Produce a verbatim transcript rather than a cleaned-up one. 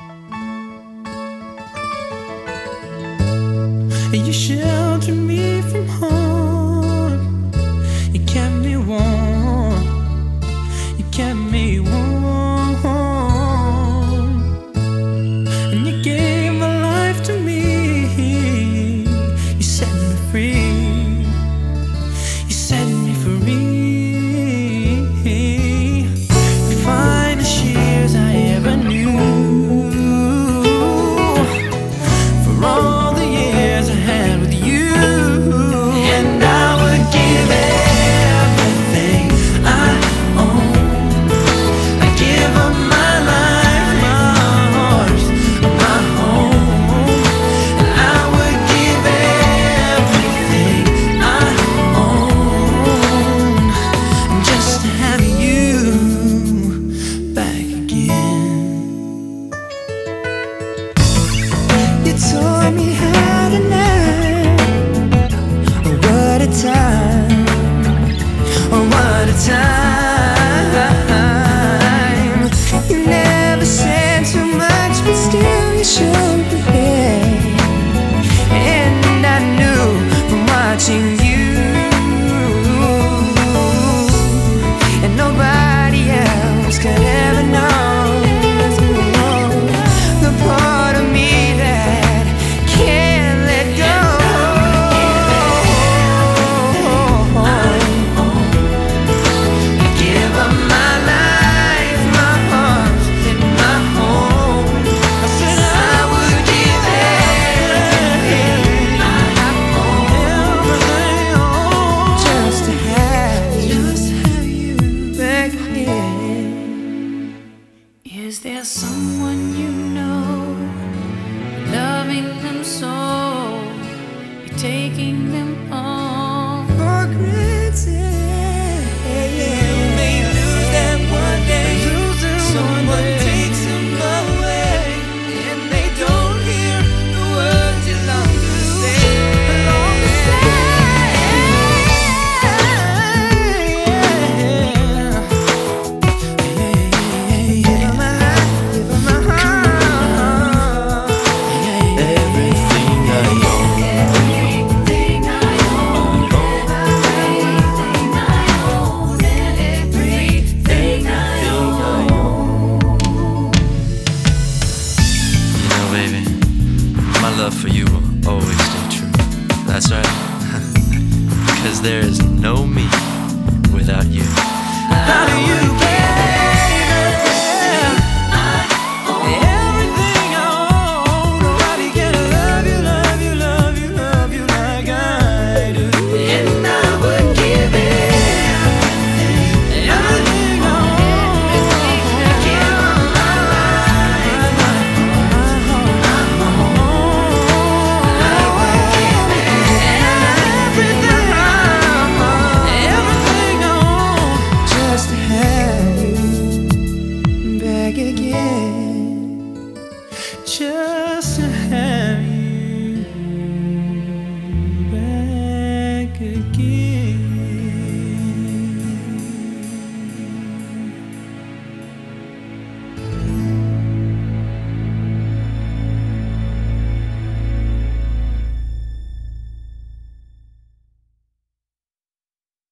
You sheltered me from harm. You kept me warm. You kept me warm. And you gave my life to me. You set me free. You set me free. The finest years I ever knew. For all the years I had with you. And I would give everything I own. I'd give up my life, my heart, my home. And I would give everything I own just to have you back again. You taught me how to love. What a time, oh what a time. You never said too much, but still you showed the way. And I knew from watching you, and nobody else could ever know the part of me that can't let go. Give up my life, my heart, and my home. I said I would give everything I own just to have you, just to have you back again. Is there someone you know, loving them so, you're taking them all for granted? You may lose them one day, someone takes them away, and they don't hear the words you long to say. Long to say. Give 'em my heart, give 'em my heart. Everything I own. Everything I own, everything I own, everything I own. You know, baby, my love for you will always stay true. That's right. Because there is